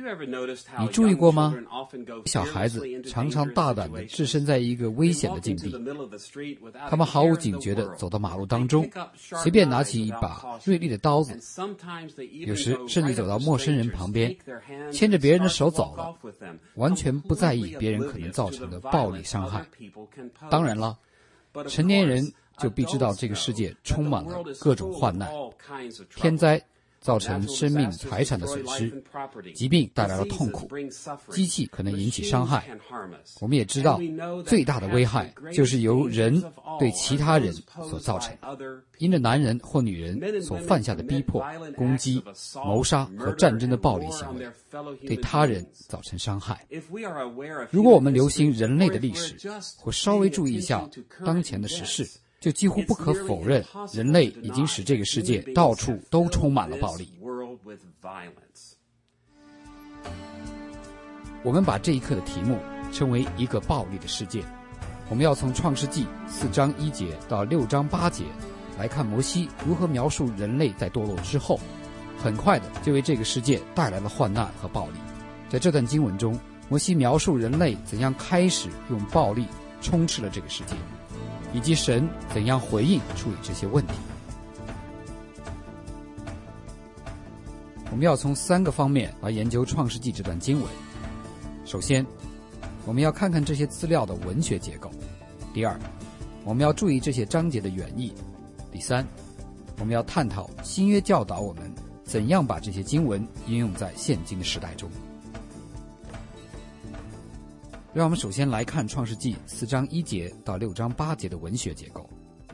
你注意过吗？小孩子常常大胆地置身在一个危险的境地，他们毫无警觉地走到马路当中，随便拿起一把锐利的刀子，有时甚至走到陌生人旁边，牵着别人的手走了，完全不在意别人可能造成的暴力伤害。当然了，成年人就必知道这个世界充满了各种患难，天灾造成生命财产的损失，疾病带来了痛苦，机器可能引起伤害。我们也知道最大的危害就是由人对其他人所造成，因着男人或女人所犯下的逼迫、攻击、谋杀和战争的暴力行为，对他人造成伤害。如果我们留心人类的历史，或稍微注意一下当前的时事，就几乎不可否认，人类已经使这个世界到处都充满了暴力。我们把这一课的题目称为一个暴力的世界。我们要从创世纪4章1节到6章8节来看摩西如何描述人类在堕落之后，很快的就为这个世界带来了患难和暴力。在这段经文中，摩西描述人类怎样开始用暴力充斥了这个世界，以及神怎样回应处理这些问题。我们要从3个方面来研究创世纪这段经文。首先，我们要看看这些资料的文学结构。第二，我们要注意这些章节的原意。第三，我们要探讨新约教导我们怎样把这些经文应用在现今的时代中。让我们首先来看创世纪4章1节到6章8节的文学结构。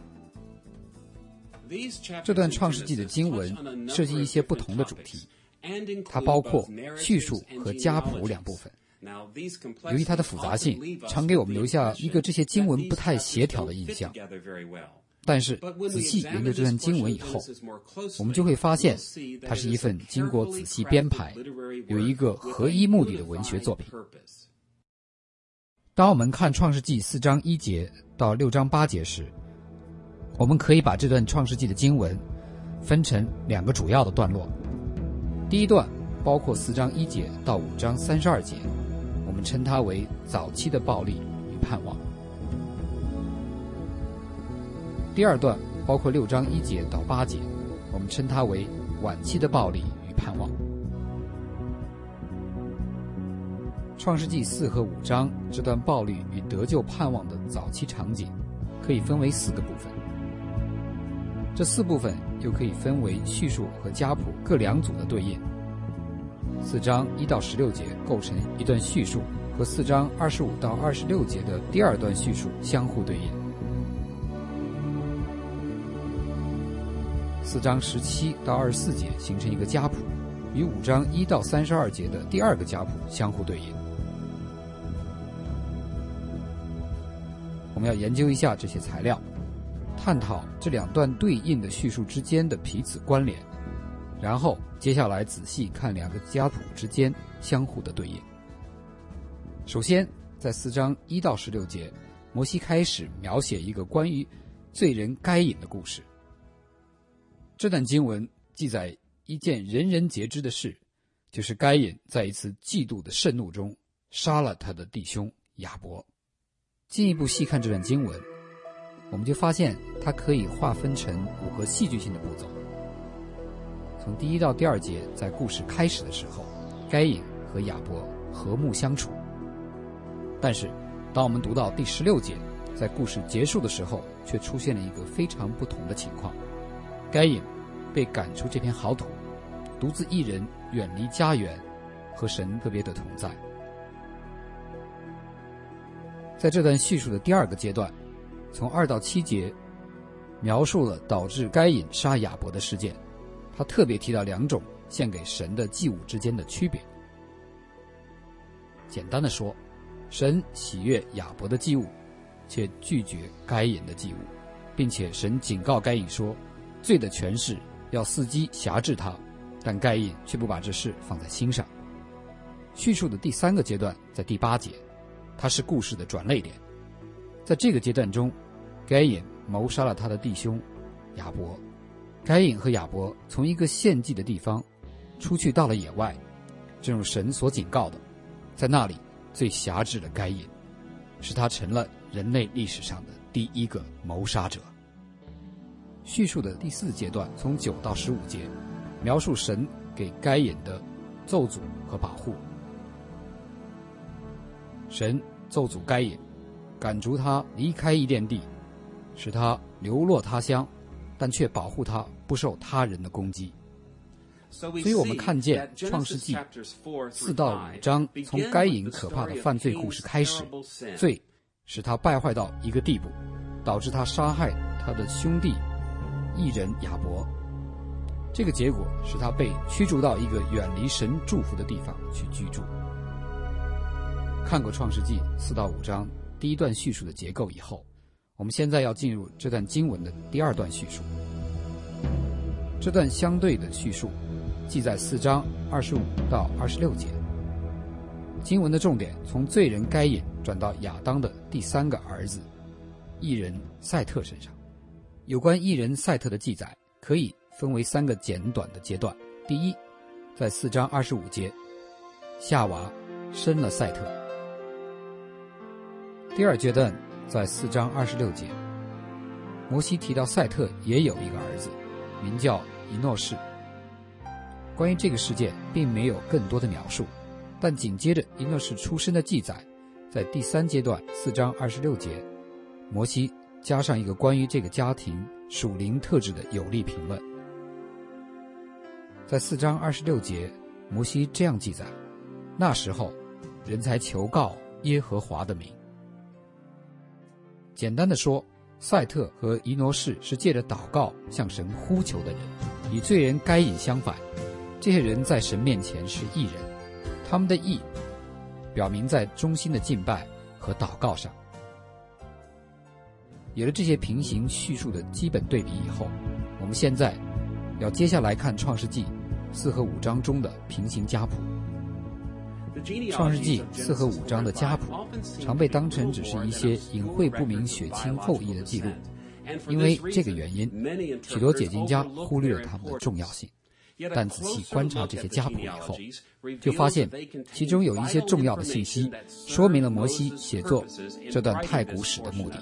这段创世纪的经文涉及一些不同的主题，它包括叙述和家谱2部分。由于它的复杂性，常给我们留下一个这些经文不太协调的印象。但是仔细研究这段经文以后，我们就会发现它是一份经过仔细编排，有一个合一目的的文学作品。当我们看创世纪4章1节到6章8节时，我们可以把这段创世纪的经文分成2个主要的段落。第一段包括4章1节到5章32节，我们称它为早期的暴力与盼望。第二段包括6章1节到8节，我们称它为晚期的暴力与盼望。创世纪4和5章这段暴力与得救盼望的早期场景可以分为4个部分，这4部分又可以分为叙述和家谱各2组的对应。4章1到16节构成一段叙述，和4章25到26节的第2段叙述相互对应。4章17到24节形成一个家谱，与5章1到32节的第2个家谱相互对应。我们要研究一下这些材料，探讨这2段对应的叙述之间的彼此关联，然后接下来仔细看2个家谱之间相互的对应。首先，在4章1到16节，摩西开始描写一个关于罪人该隐的故事。这段经文记载一件人人皆知的事，就是该隐在一次嫉妒的盛怒中杀了他的弟兄亚伯。进一步细看这段经文，我们就发现它可以划分成5个戏剧性的步骤。从第1到第2节，在故事开始的时候，该隐和亚伯和睦相处。但是当我们读到第16节，在故事结束的时候，却出现了一个非常不同的情况。该隐被赶出这片好土，独自一人远离家园，和神特别的同在。在这段叙述的第2个阶段，从2到7节描述了导致该隐杀亚伯的事件，他特别提到2种献给神的祭物之间的区别。简单的说，神喜悦亚伯的祭物，且拒绝该隐的祭物，并且神警告该隐说，罪的权势要伺机辖制他，但该隐却不把这事放在心上。叙述的第3个阶段在第8节，它是故事的转捩点。在这个阶段中，该隐谋杀了他的弟兄亚伯。该隐和亚伯从一个献祭的地方出去到了野外， 正如神所警告的，在那里最辖制了该隐，使他成了人类历史上的第一个谋杀者。叙述的第4阶段从9到15节，描述神给该隐的咒诅和保护。神咒诅该隐，赶逐他离开伊甸地，使他流落他乡，但却保护他不受他人的攻击。所以我们看见创世纪4到5章从该隐可怕的犯罪故事开始，罪使他败坏到一个地步，导致他杀害他的兄弟义人亚伯。这个结果使他被驱逐到一个远离神祝福的地方去居住。看过创世纪4到5章第一段叙述的结构以后，我们现在要进入这段经文的第2段叙述。这段相对的叙述记在4章25到26节。经文的重点从罪人该隐转到亚当的第3个儿子义人赛特身上。有关义人赛特的记载可以分为3个简短的阶段。第一，在4章25节，夏娃生了赛特。第二阶段在4章26节，摩西提到赛特也有一个儿子，名叫以诺士。关于这个事件并没有更多的描述，但紧接着以诺士出生的记载，在第3阶段4章26节，摩西加上一个关于这个家庭属灵特质的有力评论。在4章26节，摩西这样记载：那时候人才求告耶和华的名。简单的说，赛特和以诺士是借着祷告向神呼求的人，与罪人该隐相反，这些人在神面前是义人，他们的义表明在忠心的敬拜和祷告上。有了这些平行叙述的基本对比以后，我们现在要接下来看创世纪4和5章中的平行家谱。创世纪4和5章的家谱常被当成只是一些隐晦不明血亲后裔的记录，因为这个原因，许多解经家忽略了它们的重要性。但仔细观察这些家谱以后，就发现其中有一些重要的信息，说明了摩西写作这段太古史的目的。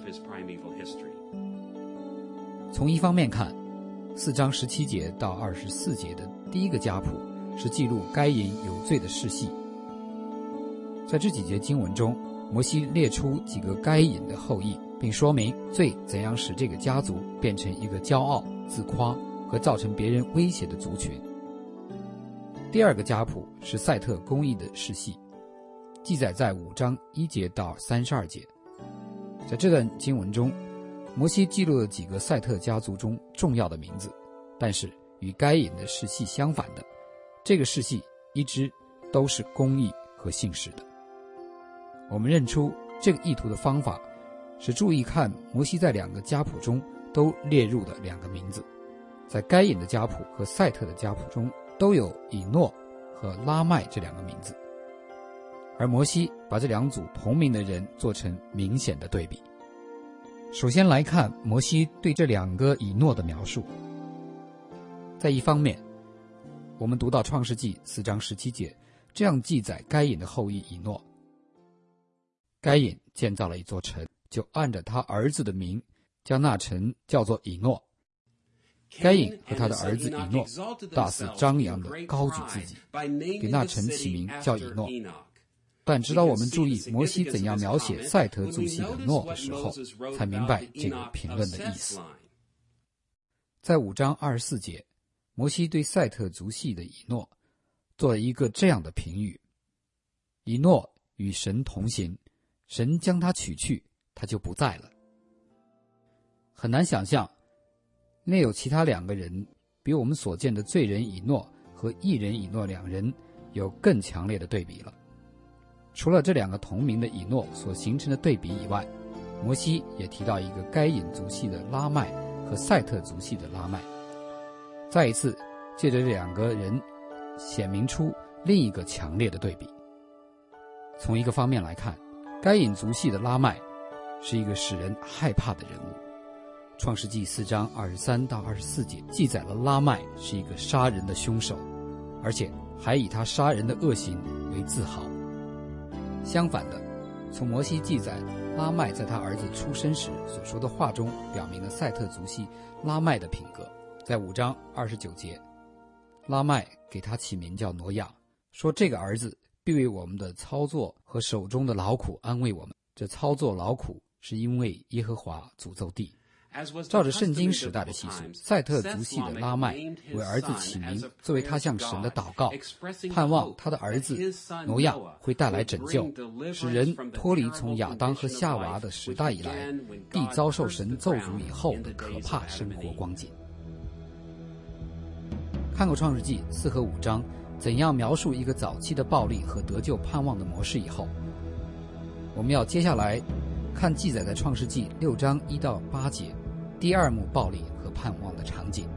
从一方面看，4章17节到24节的第一个家谱是记录该隐有罪的世系。在这几节经文中，摩西列出几个该隐的后裔，并说明罪怎样使这个家族变成一个骄傲、自夸和造成别人威胁的族群。第二个家谱是赛特公义的世系，记载在5章1节到32节。在这段经文中，摩西记录了几个赛特家族中重要的名字，但是与该隐的世系相反的，这个世系一直都是公义和信实的。我们认出这个意图的方法是注意看摩西在2个家谱中都列入的2个名字。在该隐的家谱和赛特的家谱中都有以诺和拉麦这2个名字，而摩西把这2组同名的人做成明显的对比。首先来看摩西对这2个以诺的描述。在一方面，我们读到创世纪4章17节，这样记载该隐的后裔以诺。该隐建造了一座城，就按着他儿子的名将那城叫做以诺。该隐和他的儿子以诺大肆张扬地高举自己，给那城起名叫以诺。但直到我们注意摩西怎样描写赛特族系的诺的时候，才明白这个评论的意思。在5章24节，摩西对赛特族系的以诺做了一个这样的评语：以诺与神同行，神将他取去，他就不在了。很难想象内有其他2个人比我们所见的罪人以诺和义人以诺2人有更强烈的对比了。除了这2个同名的以诺所形成的对比以外，摩西也提到一个该隐族系的拉麦和赛特族系的拉麦，再一次借着这2个人显明出另一个强烈的对比。从一个方面来看，该隐族系的拉麦是一个使人害怕的人物。创世纪4章23到24节记载了拉麦是一个杀人的凶手，而且还以他杀人的恶行为自豪。相反的，从摩西记载拉麦在他儿子出生时所说的话中，表明了赛特族系拉麦的品格。在5章29节，拉麦给他起名叫挪亚，说这个儿子必为我们的操作和手中的劳苦安慰我们。这操作劳苦是因为耶和华诅咒地。照着圣经时代的习俗，赛特族系的拉麦为儿子起名，作为他向神的祷告，盼望他的儿子挪亚会带来拯救，使人脱离从亚当和夏娃的时代以来地遭受神咒诅以后的可怕生活光景。看过创世纪4和5章怎样描述一个早期的暴力和得救盼望的模式以后，我们要接下来看记载在创世纪6章1到8节第二幕暴力和盼望的场景。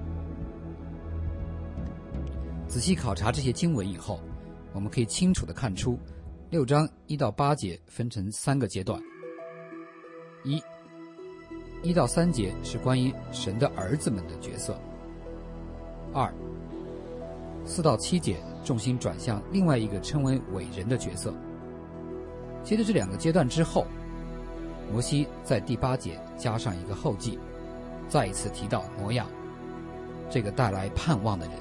仔细考察这些经文以后，我们可以清楚地看出6章1到8节分成3个阶段。1到3节是关于神的儿子们的角色。4到7节重心转向另外一个称为伟人的角色。接着这2个阶段之后，摩西在第8节加上一个后记，再一次提到挪亚这个带来盼望的人。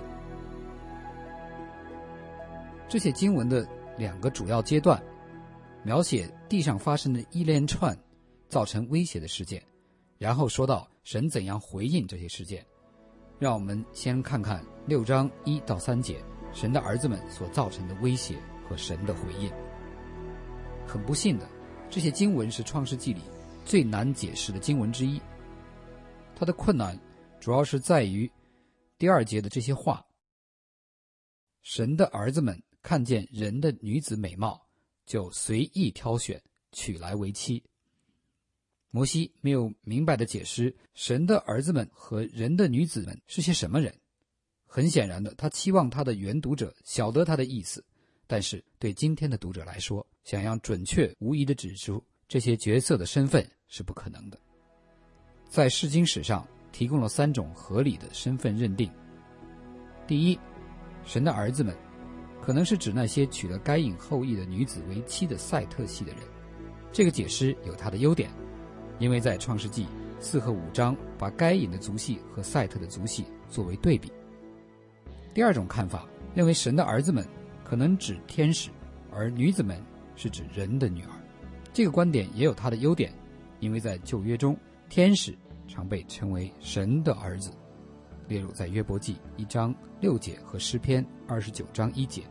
这些经文的2个主要阶段描写地上发生的一连串造成威胁的事件，然后说到神怎样回应这些事件。让我们先看看6章1到3节神的儿子们所造成的威胁和神的回应。很不幸的，这些经文是创世纪里最难解释的经文之一。它的困难主要是在于第2节的这些话：神的儿子们看见人的女子美貌，就随意挑选，娶来为妻。摩西没有明白地解释神的儿子们和人的女子们是些什么人。很显然的，他期望他的原读者晓得他的意思，但是对今天的读者来说，想要准确无疑地指出这些角色的身份是不可能的。在释经史上提供了3种合理的身份认定。第一，神的儿子们可能是指那些娶了该隐后裔的女子为妻的赛特系的人。这个解释有它的优点，因为在创世纪4和5章把该隐的族系和赛特的族系作为对比。第2种看法认为神的儿子们可能指天使，而女子们是指人的女儿。这个观点也有它的优点，因为在旧约中天使常被称为神的儿子，列入在约伯记1章6节和诗篇29章1节。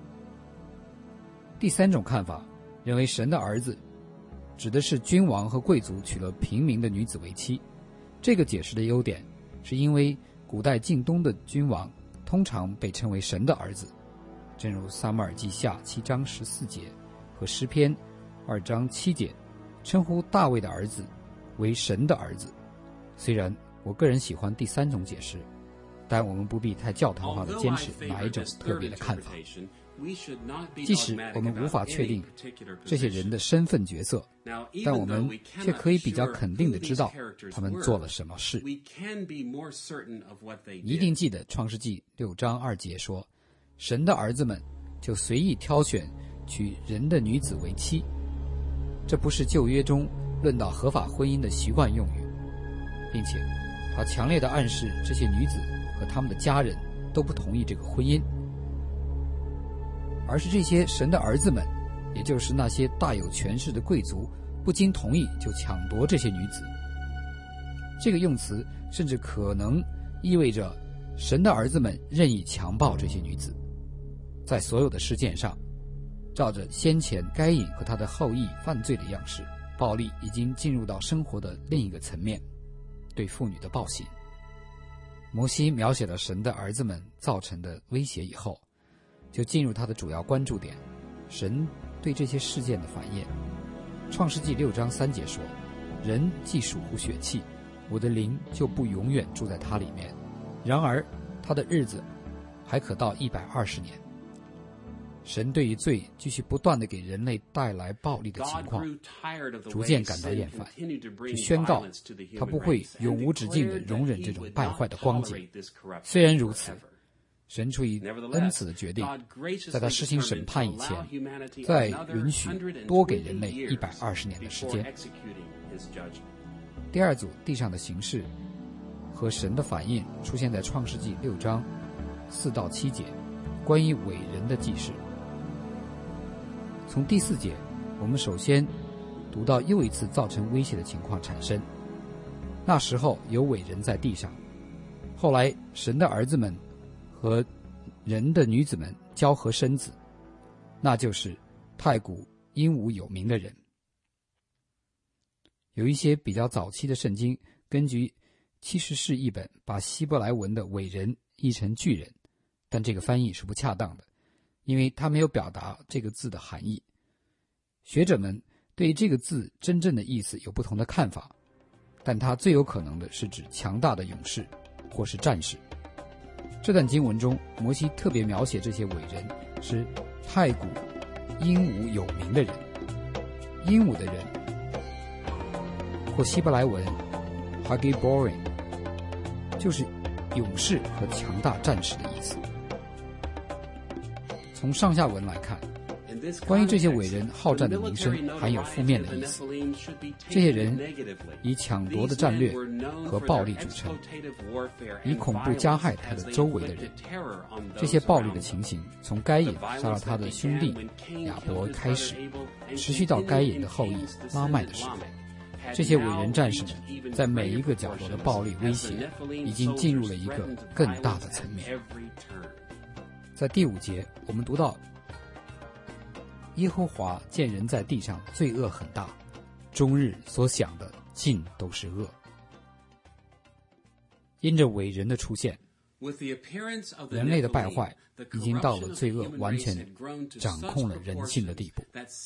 第3种看法认为神的儿子指的是君王和贵族娶了平民的女子为妻。这个解释的优点是因为古代近东的君王通常被称为神的儿子，正如撒母耳记下7章14节和诗篇2章7节称呼大卫的儿子为神的儿子。虽然我个人喜欢第3种解释，但我们不必太教条化地坚持哪一种特别的看法。即使我们无法确定这些人的身份角色，但我们却可以比较肯定地知道他们做了什么事。一定记得创世纪6章2节说，神的儿子们就随意挑选娶人的女子为妻。这不是旧约中论到合法婚姻的习惯用语，并且他强烈地暗示这些女子和他们的家人都不同意这个婚姻，而是这些神的儿子们，也就是那些大有权势的贵族，不经同意就抢夺这些女子。这个用词甚至可能意味着神的儿子们任意强暴这些女子。在所有的事件上，照着先前该隐和他的后裔犯罪的样式，暴力已经进入到生活的另一个层面，对妇女的暴行。摩西描写了神的儿子们造成的威胁以后，就进入他的主要关注点，神对这些事件的反应。创世纪6章3节说，人既属乎血气，我的灵就不永远住在他里面，然而他的日子还可到120年。神对于罪继续不断地给人类带来暴力的情况逐渐感到厌烦，就宣告他不会永无止境地容忍这种败坏的光景。虽然如此， 神出于恩慈的决定，在他施行审判以前，再允许多给人类120年的时间。第二组地上的形式和神的反应出现在创世纪6章4到7节，关于伟人的记事。从第4节，我们首先读到又一次造成威胁的情况产生。那时候有伟人在地上，后来神的儿子们和人的女子们交合生子，那就是太古英武有名的人。有一些比较早期的圣经根据70士译本把希伯来文的伟人译成巨人，但这个翻译是不恰当的，因为它没有表达这个字的含义。学者们对这个字真正的意思有不同的看法，但它最有可能的是指强大的勇士或是战士。这段经文中，摩西特别描写这些伟人是太古英武有名的人。英武的人或希伯来文 Hagiborim 就是勇士和强大战士的意思。从上下文来看，关于这些伟人好战的名声含有负面的意思。这些人以抢夺的战略和暴力著称，以恐怖加害他的周围的人。这些暴力的情形从该隐杀了他的兄弟亚伯开始，持续到该隐的后裔拉麦的时候。这些伟人战士们在每一个角落的暴力威胁已经进入了一个更大的层面。在第5节，我们读到耶和华见人在地上罪恶很大，终日所想的尽都是恶。因着伟人的出现，人类的败坏已经到了罪恶完全掌控了人性的地步。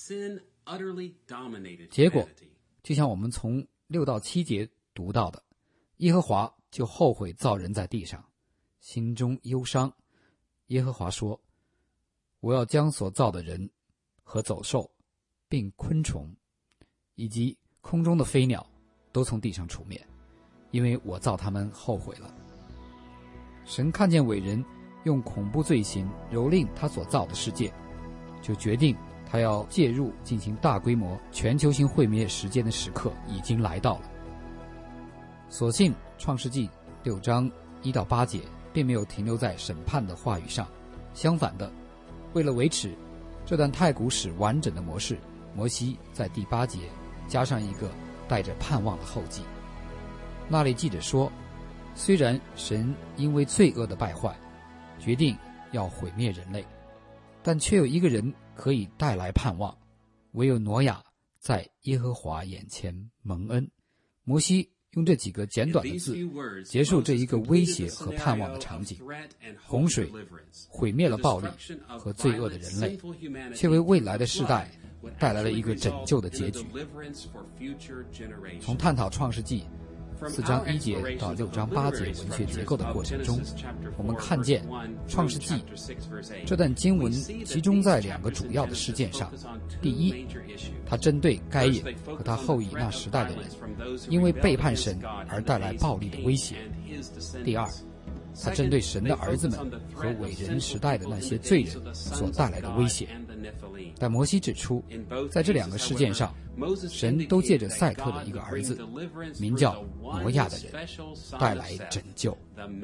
结果就像我们从6到7节读到的，耶和华就后悔造人在地上，心中忧伤。耶和华说，我要将所造的人和走兽并昆虫以及空中的飞鸟都从地上除灭，因为我造他们后悔了。神看见伟人用恐怖罪行蹂躏他所造的世界，就决定他要介入进行大规模全球性毁灭时间的时刻已经来到了。所幸创世纪6章1到8节并没有停留在审判的话语上，相反的，为了维持这段太古史完整的模式，摩西在第8节加上一个带着盼望的后记。那里记着说，虽然神因为罪恶的败坏决定要毁灭人类，但却有一个人可以带来盼望，唯有挪亚在耶和华眼前蒙恩。摩西用这几个简短的字结束这一个威胁和盼望的场景。洪水毁灭了暴力和罪恶的人类，却为未来的世代带来了一个拯救的结局。从探讨创世纪4章1节到6章8节文学结构的过程中，我们看见创世纪这段经文集中在2个主要的事件上。第一，它针对该隐和他后裔那时代的人因为背叛神而带来暴力的威胁。第二，它针对神的儿子们和伟人时代的那些罪人所带来的威胁。但摩西指出，在这2个事件上，神都借着赛特的一个儿子名叫挪亚的人带来拯救。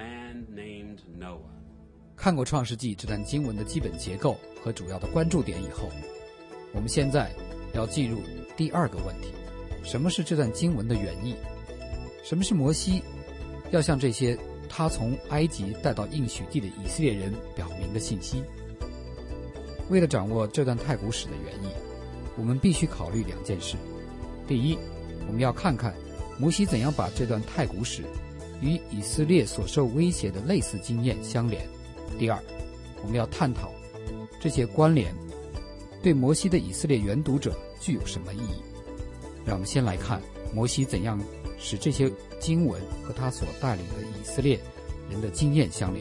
看过创世纪这段经文的基本结构和主要的关注点以后，我们现在要进入第2个问题：什么是这段经文的原意？什么是摩西要向这些他从埃及带到应许地的以色列人表明的信息？为了掌握这段太古史的原意，我们必须考虑2件事。第一，我们要看看摩西怎样把这段太古史与以色列所受威胁的类似经验相连。第二，我们要探讨这些关联对摩西的以色列原读者具有什么意义。让我们先来看摩西怎样使这些经文和他所带领的以色列人的经验相连。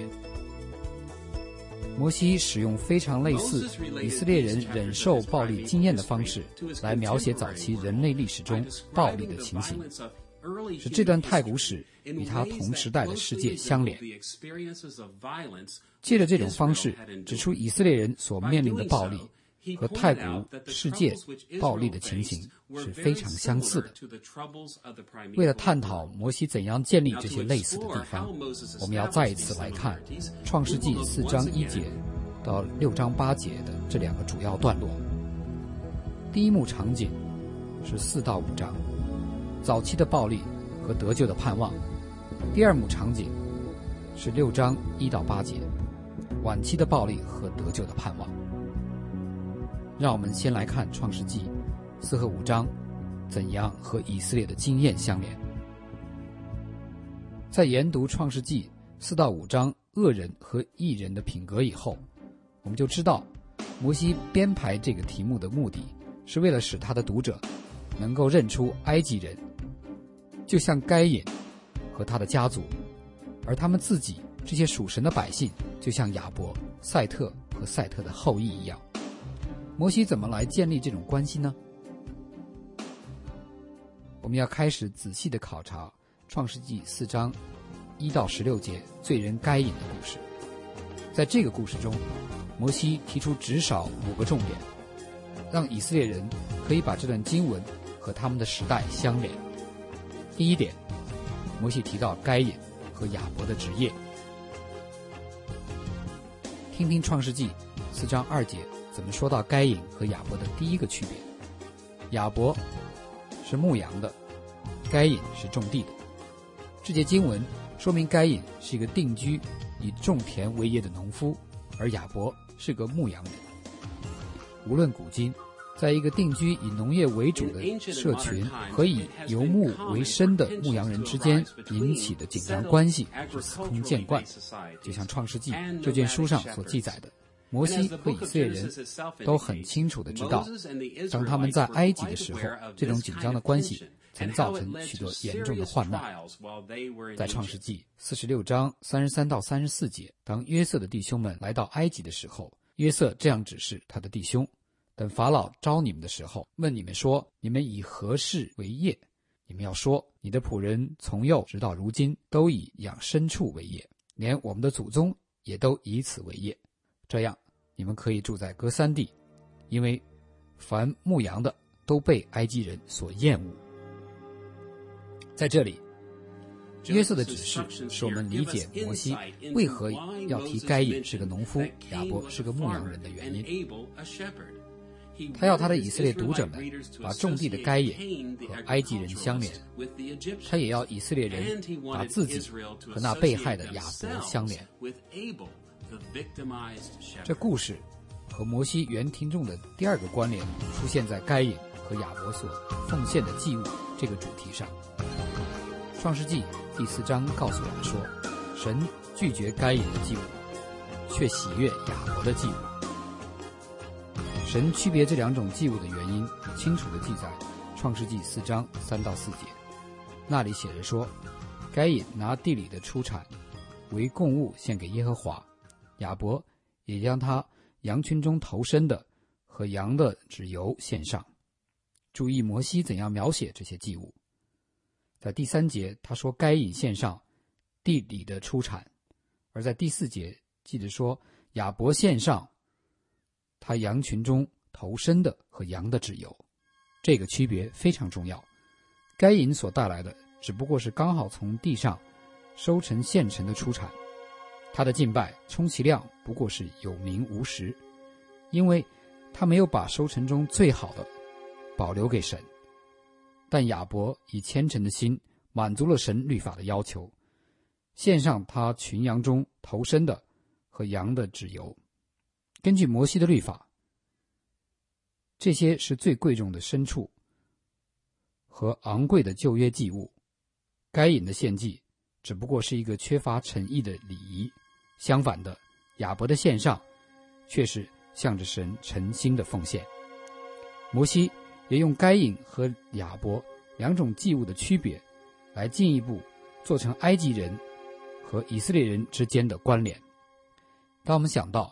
摩西使用非常类似以色列人忍受暴力经验的方式来描写早期人类历史中暴力的情形。 使这段太古史与他同时代的世界相连。借着这种方式指出以色列人所面临的暴力和太古世界暴力的情形是非常相似的。为了探讨摩西怎样建立这些类似的地方，我们要再一次来看创世纪4章1节到6章8节的这2个主要段落。第一幕场景是4到5章，早期的暴力和得救的盼望。第二幕场景是6章1到8节，晚期的暴力和得救的盼望。让我们先来看创世纪4和5章怎样和以色列的经验相连。在研读创世纪4到5章恶人和义人的品格以后，我们就知道摩西编排这个题目的目的是为了使他的读者能够认出埃及人就像该隐和他的家族，而他们自己这些属神的百姓就像亚伯、赛特和赛特的后裔一样。摩西怎么来建立这种关系呢？我们要开始仔细地考察创世纪4章1到16节罪人该隐的故事。在这个故事中，摩西提出至少5个重点，让以色列人可以把这段经文和他们的时代相连。第一点，摩西提到该隐和亚伯的职业。听听创世纪4章2节怎么说到该隐和亚伯的第一个区别。亚伯是牧羊的，该隐是种地的。这节经文说明该隐是一个定居以种田为业的农夫，而亚伯是个牧羊人。无论古今，在一个定居以农业为主的社群和以游牧为生的牧羊人之间引起的紧张关系是司空见惯。就像创世纪这卷书上所记载的，摩西和以色列人都很清楚地知道，当他们在埃及的时候，这种紧张的关系曾造成许多严重的患难。在创世纪46章33到34节，当约瑟的弟兄们来到埃及的时候，约瑟这样指示他的弟兄：等法老招你们的时候，问你们说，你们以何事为业？你们要说，你的仆人从幼直到如今都以养牲畜为业，连我们的祖宗也都以此为业。这样你们可以住在歌珊地，因为凡牧羊的都被埃及人所厌恶。在这里，约瑟的指示使我们理解摩西为何要提该隐是个农夫，亚伯是个牧羊人的原因。他要他的以色列读者们把种地的该隐和埃及人相连，他也要以色列人把自己和那被害的亚伯相连。这故事和摩西原听众的第二个关联出现在该隐和亚伯所奉献的祭物这个主题上。创世纪第4章告诉我们说，神拒绝该隐的祭物，却喜悦亚伯的祭物。神区别这2种祭物的原因清楚地记在创世纪4章3到4节，那里写着说，该隐拿地里的出产为供物献给耶和华，亚伯也将他羊群中头生的和羊的脂油献上。注意摩西怎样描写这些祭物。在第3节他说该隐献上地里的出产，而在第4节记着说亚伯献上他羊群中头生的和羊的脂油。这个区别非常重要。该隐所带来的只不过是刚好从地上收成现成的出产，他的敬拜充其量不过是有名无实，因为他没有把收成中最好的保留给神。但亚伯以虔诚的心满足了神律法的要求，献上他群羊中头生的和羊的脂油。根据摩西的律法，这些是最贵重的牲畜和昂贵的旧约祭物。该隐的献祭只不过是一个缺乏诚意的礼仪，相反的，亚伯的献上却是向着神诚心的奉献。摩西也用该隐和亚伯2种祭物的区别来进一步做成埃及人和以色列人之间的关联。当我们想到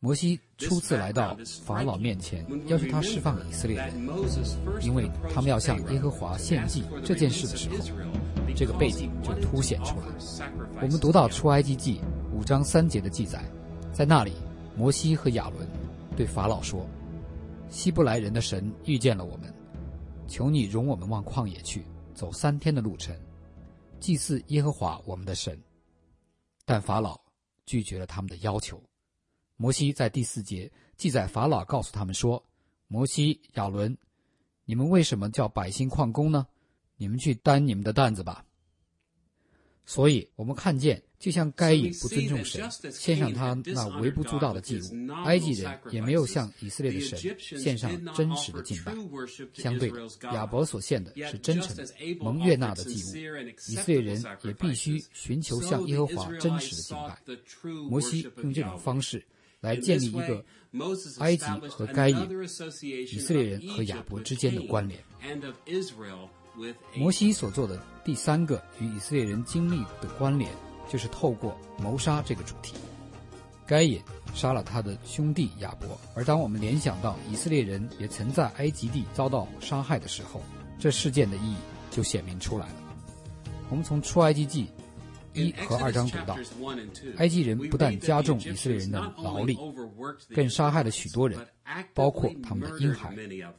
摩西初次来到法老面前，要求他释放以色列人，因为他们要向耶和华献祭这件事的时候，这个背景就凸显出来。我们读到出埃及记5章3节的记载，在那里摩西和亚伦对法老说，希伯来人的神遇见了我们，求你容我们往旷野去，走3天的路程，祭祀耶和华我们的神。但法老拒绝了他们的要求。摩西在第4节记载，法老告诉他们说，摩西、亚伦，你们为什么叫百姓旷工呢？你们去担你们的担子吧。所以我们看见，就像该隐不尊重神，献上他那微不足道的祭物，埃及人也没有向以色列的神献上真实的敬拜。相对的，亚伯所献的是真诚的蒙悦纳的祭物，以色列人也必须寻求向耶和华真实的敬拜。摩西用这种方式来建立一个埃及和该隐、以色列人和亚伯之间的关联。摩西所做的第3个与以色列人经历的关联，就是透过谋杀这个主题。该隐杀了他的兄弟亚伯，而当我们联想到以色列人也曾在埃及地遭到杀害的时候，这事件的意义就显明出来了。我们从出埃及记1和2章读到，埃及人不但加重以色列人的劳力，更杀害了许多人，包括他们的婴孩。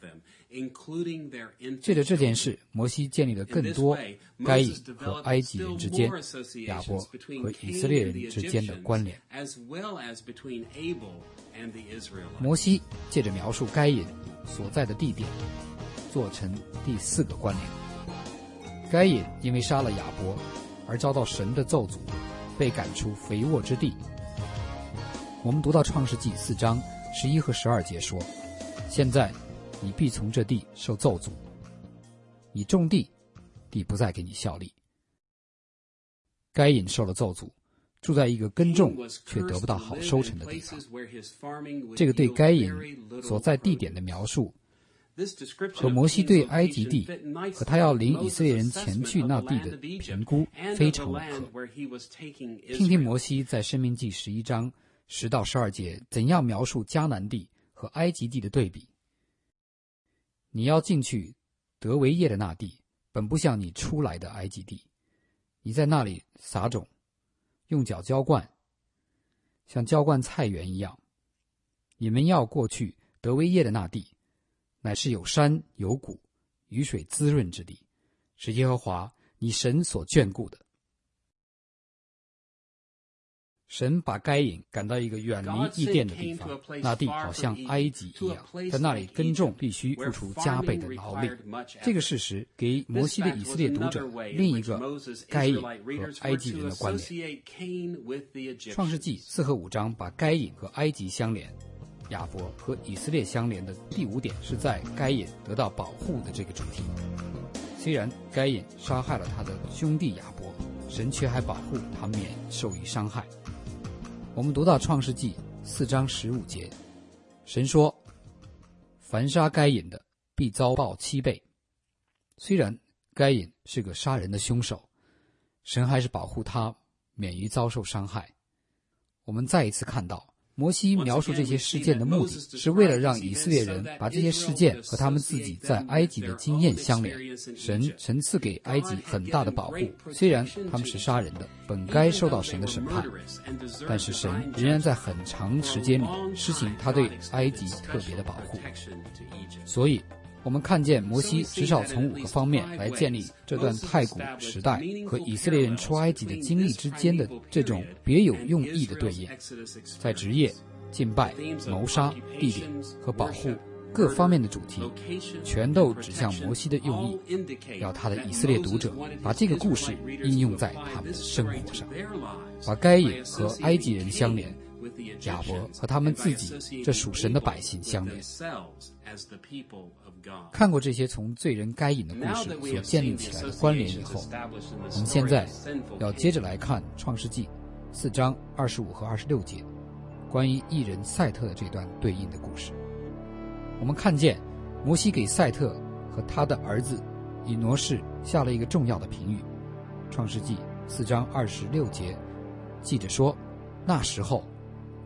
借着这件事，摩西建立了更多该隐和埃及人之间、亚伯和以色列人之间的关联。摩西借着描述该隐所在的地点，做成第4个关联。该隐因为杀了亚伯而遭到神的咒诅，被赶出肥沃之地。我们读到创世纪4章11和12节说，现在你必从这地受咒诅，你种地，地不再给你效力。该隐受了咒诅，住在一个耕种却得不到好收成的地方。这个对该隐所在地点的描述，和摩西对埃及地和他要领以色列人前去那地的评估非常吻合。听听摩西在申命记11章10到12节怎样描述迦南地和埃及地的对比。你要进去得为业的那地，本不像你出来的埃及地，你在那里撒种，用脚浇灌，像浇灌菜园一样。你们要过去得为业的那地，乃是有山有谷，雨水滋润之地，是耶和华你神所眷顾的。神把该隐赶到一个远离伊甸的地方，那地好像埃及一样，在那里耕种必须付出加倍的劳力。这个事实给摩西的以色列读者另一个该隐和埃及人的关联。创世纪4和5章把该隐和埃及相连，亚伯和以色列相连的第5点是在该隐得到保护的这个主题。虽然该隐杀害了他的兄弟亚伯，神却还保护他免受于伤害。我们读到创世纪4章15节，神说，凡杀该隐的必遭报7倍。虽然该隐是个杀人的凶手，神还是保护他免于遭受伤害。我们再一次看到摩西描述这些事件的目的，是为了让以色列人把这些事件和他们自己在埃及的经验相连。神曾赐给埃及很大的保护，虽然他们是杀人的，本该受到神的审判，但是神仍然在很长时间里施行他对埃及特别的保护。所以我们看见摩西至少从5个方面来建立这段太古时代和以色列人出埃及的经历之间的这种别有用意的对应，在职业、敬拜、谋杀、地点和保护各方面的主题，全都指向摩西的用意，要他的以色列读者把这个故事应用在他们的生活上，把该隐和埃及人相连，亚伯和他们自己这属神的百姓相连。看过这些从罪人该隐的故事所建立起来的关联以后，我们现在要接着来看创世纪4章25和26节关于义人赛特的这段对应的故事。我们看见摩西给赛特和他的儿子以挪士下了一个重要的评语。创世纪4章26节记着说，那时候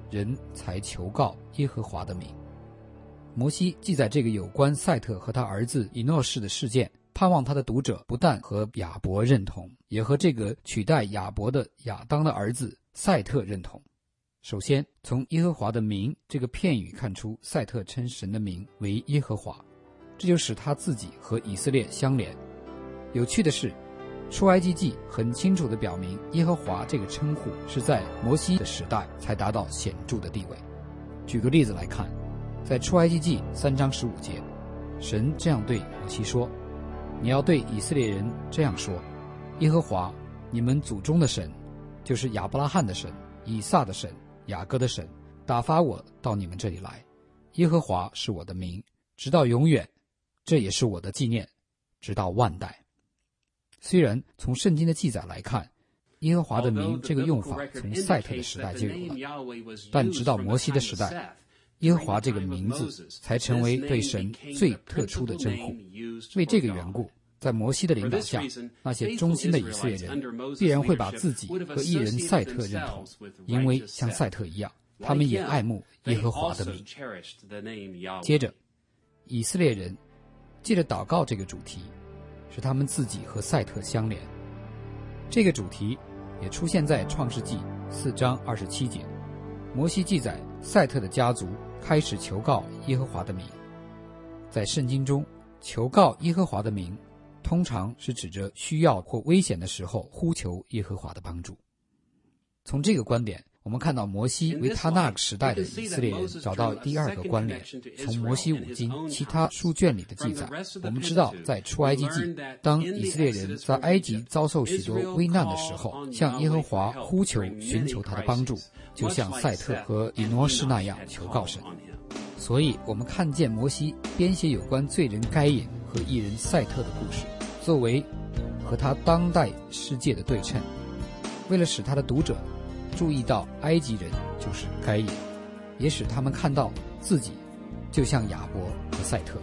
人才求告耶和华的名。摩西记载这个有关赛特和他儿子以诺士的事件，盼望他的读者不但和亚伯认同，也和这个取代亚伯的亚当的儿子赛特认同。首先，从耶和华的名这个片语看出，赛特称神的名为耶和华，这就使他自己和以色列相连。有趣的是，出埃及记很清楚地表明，耶和华这个称呼是在摩西的时代才达到显著的地位。举个例子来看，在出埃及记3章15节，神这样对摩西说：你要对以色列人这样说，耶和华你们祖宗的神，就是亚伯拉罕的神、以撒的神、雅各的神，打发我到你们这里来。耶和华是我的名，直到永远，这也是我的纪念，直到万代。虽然从圣经的记载来看，耶和华的名这个用法从赛特的时代就有了，但直到摩西的时代，耶和华这个名字才成为对神最特殊的称呼。为这个缘故，在摩西的领导下，那些忠心的以色列人必然会把自己和义人赛特认同，因为像赛特一样，他们也爱慕耶和华的名。接着，以色列人借着祷告这个主题，使他们自己和赛特相连。这个主题也出现在创世纪4章27节。摩西记载赛特的家族开始求告耶和华的名。在圣经中，求告耶和华的名通常是指着需要或危险的时候呼求耶和华的帮助。从这个观点，我们看到摩西为他那个时代的以色列人找到第二个关联。从摩西五经其他书卷里的记载，我们知道在出埃及记，当以色列人在埃及遭受许多危难的时候，向耶和华呼求寻求他的帮助，就像赛特和以诺士那样求告神。所以我们看见摩西编写有关罪人该隐和义人赛特的故事，作为和他当代世界的对称，为了使他的读者注意到埃及人就是该隐，也使他们看到自己就像亚伯和赛特。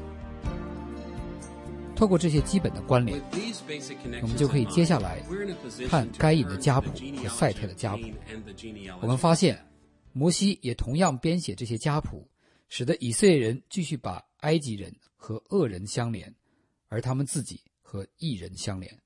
透过这些基本的关联，我们就可以接下来看该隐的家谱和赛特的家谱。我们发现摩西也同样编写这些家谱，使得以色列人继续把埃及人和恶人相连，而他们自己和义人相连。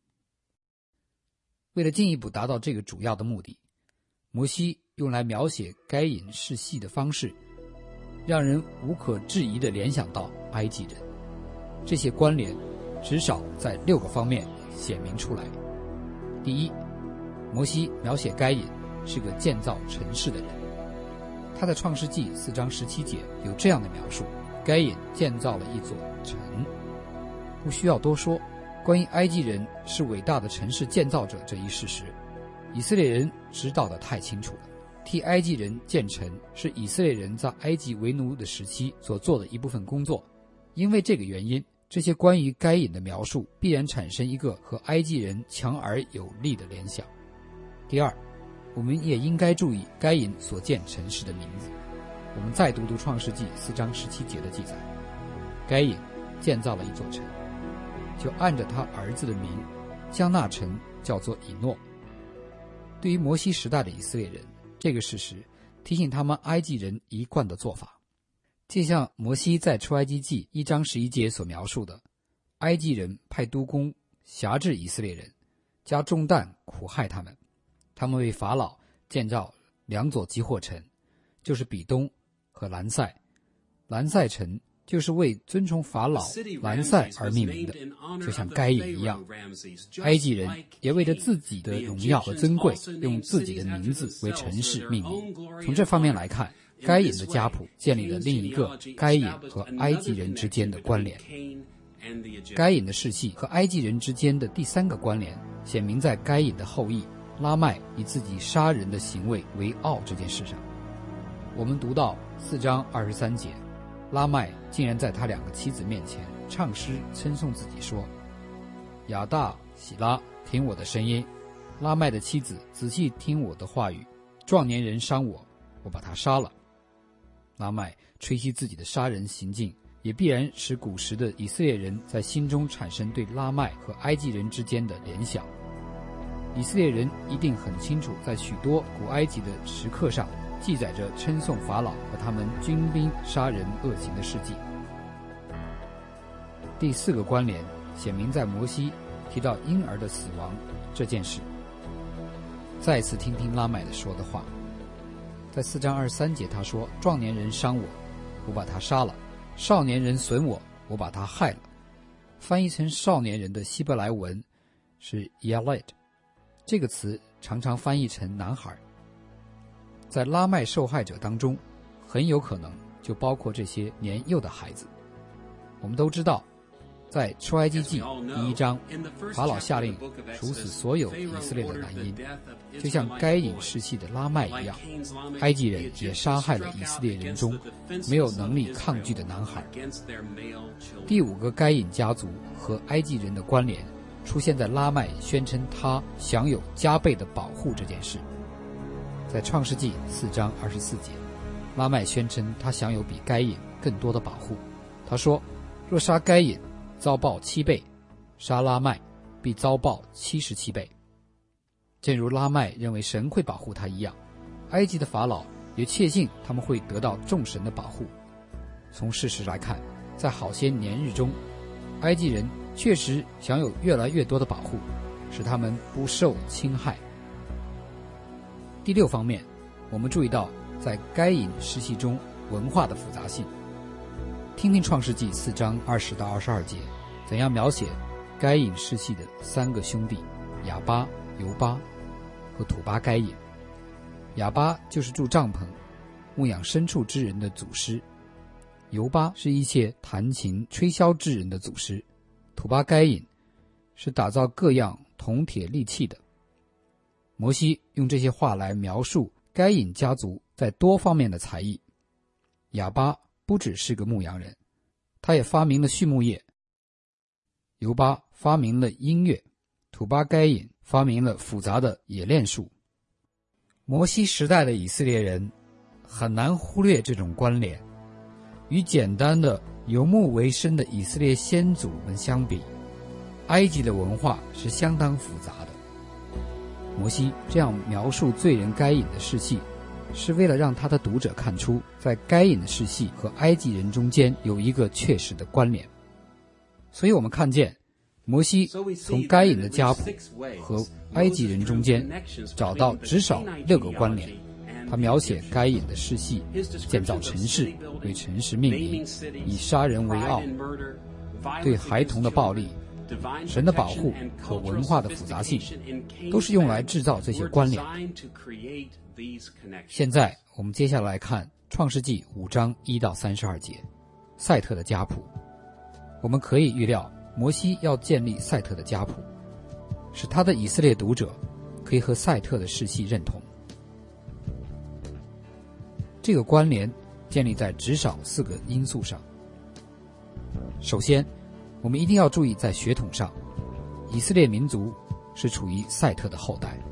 为了进一步达到这个主要的目的，摩西用来描写该隐世系的方式，让人无可置疑地联想到埃及人。这些关联至少在6个方面显明出来。第一，摩西描写该隐是个建造城市的人。他在创世纪4章17节有这样的描述：该隐建造了一座城。不需要多说，关于埃及人是伟大的城市建造者这一事实，以色列人知道得太清楚了。替埃及人建城是以色列人在埃及为奴的时期所做的一部分工作。因为这个原因，这些关于该隐的描述必然产生一个和埃及人强而有力的联想。第二，我们也应该注意该隐所建城市的名字。我们再读创世纪4章17节的记载，该隐建造了一座城，就按着他儿子的名将那城叫做以诺。对于摩西时代的以色列人，这个事实提醒他们埃及人一贯的做法。就像摩西在出埃及记1章11节所描述的，埃及人派督工辖制以色列人，加重担苦害他们。他们为法老建造2座集货城，就是比东和兰塞。兰塞城就是为尊崇法老兰塞而命名的，就像该隐一样。埃及人也为着自己的荣耀和尊贵，用自己的名字为城市命名。从这方面来看，该隐的家谱建立了另一个该隐和埃及人之间的关联。该隐的世系和埃及人之间的第3个关联，显明在该隐的后裔拉麦以自己杀人的行为为傲这件事上。我们读到4章23节，拉麦竟然在他2个妻子面前唱诗称颂自己说：亚大喜拉，听我的声音；拉麦的妻子仔细听我的话语。壮年人伤我，我把他杀了。拉麦吹嘘自己的杀人行径，也必然使古时的以色列人在心中产生对拉麦和埃及人之间的联想。以色列人一定很清楚，在许多古埃及的石刻上记载着称颂法老和他们军兵杀人恶行的事迹。第4个关联显明在摩西提到婴儿的死亡这件事。再次听听拉麦的说的话，在4章23节他说，壮年人伤我，我把他杀了；少年人损我，我把他害了。翻译成少年人的希伯来文是 Yaled， 这个词常常翻译成男孩。在拉麦受害者当中，很有可能就包括这些年幼的孩子。我们都知道，在出埃及记第1章，法老下令处死所有以色列的男婴，就像该隐世系的拉麦一样，埃及人也杀害了以色列人中没有能力抗拒的男孩。第5个该隐家族和埃及人的关联出现在拉麦宣称他享有加倍的保护这件事。在创世纪4章24节，拉麦宣称他享有比该隐更多的保护。他说，若杀该隐，遭报7倍，杀拉麦必遭报77倍。正如拉麦认为神会保护他一样，埃及的法老也确信他们会得到众神的保护。从事实来看，在好些年日中，埃及人确实享有越来越多的保护，使他们不受侵害。第6方面，我们注意到在该隐世系中文化的复杂性。听听创世纪4章20到22节怎样描写该隐世系的3个兄弟亚巴、犹巴和土巴该隐。亚巴就是住帐篷牧养牲畜之人的祖师，犹巴是一切弹琴吹箫之人的祖师，土巴该隐是打造各样铜铁利器的。摩西用这些话来描述该隐家族在多方面的才艺。亚巴不只是个牧羊人，他也发明了畜牧业。犹巴发明了音乐，土巴该隐发明了复杂的冶炼术。摩西时代的以色列人很难忽略这种关联，与简单的游牧为生的以色列先祖们相比，埃及的文化是相当复杂的。摩西这样描述罪人该隐的世系，是为了让他的读者看出，在该隐的世系和埃及人中间有一个确实的关联。所以我们看见摩西从该隐的家谱和埃及人中间找到至少6个关联。他描写该隐的世系建造城市，对城市命名，以杀人为傲，对孩童的暴力，神的保护和文化的复杂性，都是用来制造这些关联。现在我们接下来看创世纪5章1到32节，赛特的家谱。我们可以预料摩西要建立赛特的家谱，使他的以色列读者可以和赛特的世系认同。这个关联建立在至少4个因素上。首先，我们一定要注意在血统上，以色列民族是处于赛特的后代。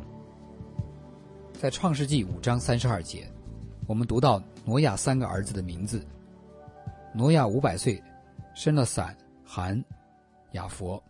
在创世纪5章32节，我们读到挪亚3个儿子的名字。挪亚500岁生了闪、含、雅佛。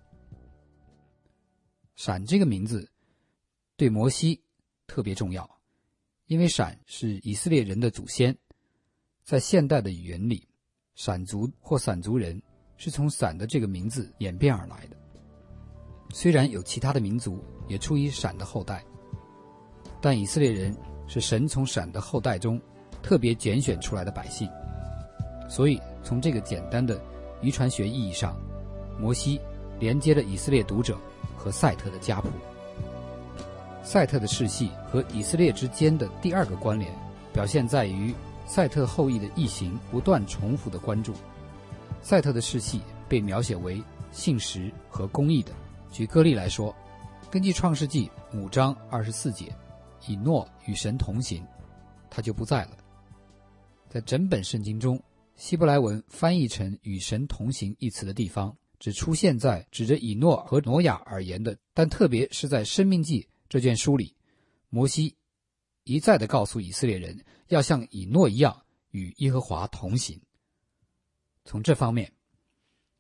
闪这个名字对摩西特别重要，因为闪是以色列人的祖先。在现代的语言里，闪族或闪族人是从闪的这个名字演变而来的。虽然有其他的民族也出于闪的后代，但以色列人是神从闪的后代中特别拣选出来的百姓。所以从这个简单的遗传学意义上，摩西连接了以色列读者和赛特的家谱。赛特的世系和以色列之间的第2个关联表现在于赛特后裔的异形不断重复的关注。赛特的世系被描写为信实和公义的。举个例来说，根据创世纪5章24节，以诺与神同行，他就不在了。在整本圣经中，希伯来文翻译成与神同行一词的地方只出现在指着以诺和挪亚而言的，但特别是在申命记这卷书里，摩西一再地告诉以色列人要像以诺一样与耶和华同行。从这方面，